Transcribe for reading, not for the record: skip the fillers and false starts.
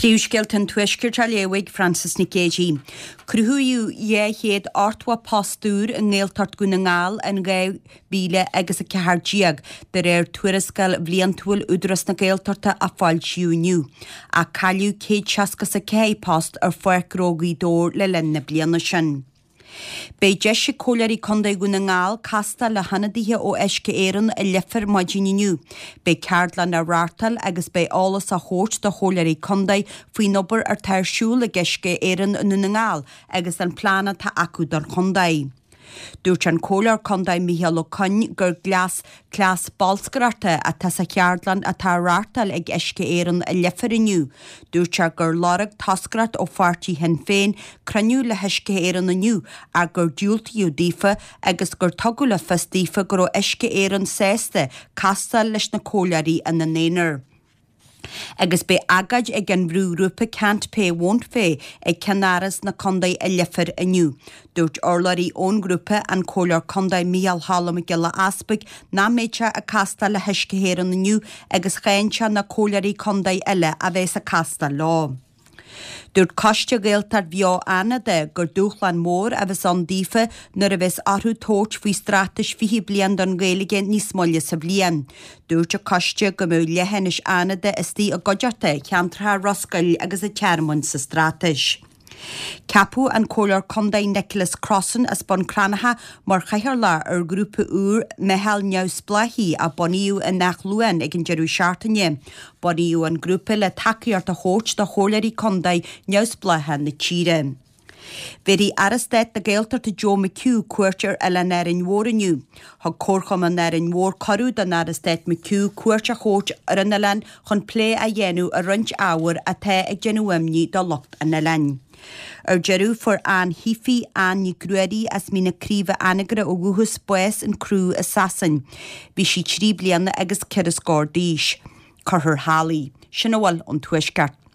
Clúsgelt an tuiscirt a léigh Francis na Céidí. Cruthú héad ortwa postúr an ngéiltart gona ngáil an gaibh bíle agus a cehardiag de tuarascail bbliantúil údras na géiltarta a fáil siúniu. A caiú céad seascas a cé post ar foiicrógaí dór le lenne bliana sin. Bei deise cólarí condaí gona ngáil casta le hanadíthe ó eisce éireann a lefar maidíniu. Bei ceardlan a rártal agus bei álas a chót de chólarí condaí faoi nobar ar tairsúil a geisce éireann na ngáil agus an plána tá acu don condaí. Dúirt an cólar condaí Micheál Ó Coinn gur clás balscararta a tas a cheardlan a tá rártal ag eisce éireann a lefar iniu. Dúirt gur lárag tascarat ó fartí hen féin craniú le heisce éireann aniu a gur dúiltaíú dífa agus gur tugu le festífa gur ó eisce éireann sésta castal leis na cólarí an na néanar. Agus be agad ag an brúrúpa cant pe wont fé ag cenaras na condaí a lefar aniu. Dúirt orlarí ón grúpa an cólar condaí Micheál Hallam Gilla Aspig ná méidse a castal le heisce éireann aniu agus chaintse na cólarí condaí eile a bheits a castal lá. Dúirt coiste géiltar bheo anna de gur dúchlan mór a bheits an dífa nuair a bheits arthú tót faoi stratais fihi blian don Gaeilge níos moille sa bblian. Dúirt a coiste go mú lehenis anna de is tí a godearta cheantartha roscail agus a tearmán sa stratais. Capú an cólar condaí Nicholas Crossan as bon cranacha mar chaithar ar grúpa úr Micheál Neus Blahí a boníú in nach luan ag an jeú seaartaine. Boníú an grúpa le takeíart a hót de chólarí condaí Neus Blahan na tíre. Bhí arastet na géiltarta Joe McHugh cuairtear eile ar an mhóraniu. Thg córcham an ar an mhór carú den arastet McHugh cuairte chót ar an eile chun plé a dhéanú a roint áhar a the ag genúimní do locht an eile. Ar jeú for an hifi an ní gruerí as mína críomh anagre ó guhus bues an crú assassin. Bhí si trí bliana agus cead scór díis. Curthir Halley. Sin bhfuil an tuisceart.